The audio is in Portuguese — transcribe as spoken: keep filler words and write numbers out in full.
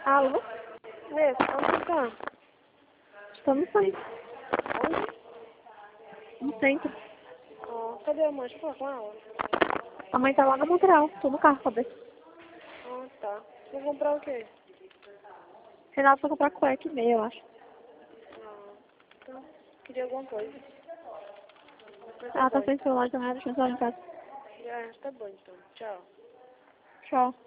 Alô? Mesmo, onde tá? Estou no centro. Onde? No centro. Ah, cadê a mãe? Deixa eu falar com ela. A mãe tá lá no Montreal. Tô no carro, cadê? Ah, tá. Vou comprar o quê? Renato foi comprar cueca e meia, eu acho. Ah, então, queria alguma coisa. Mas tá Ela bom, tá sem então. celular também, deixa eu entrar em casa. Ah, tá bom, então. Tchau. Tchau.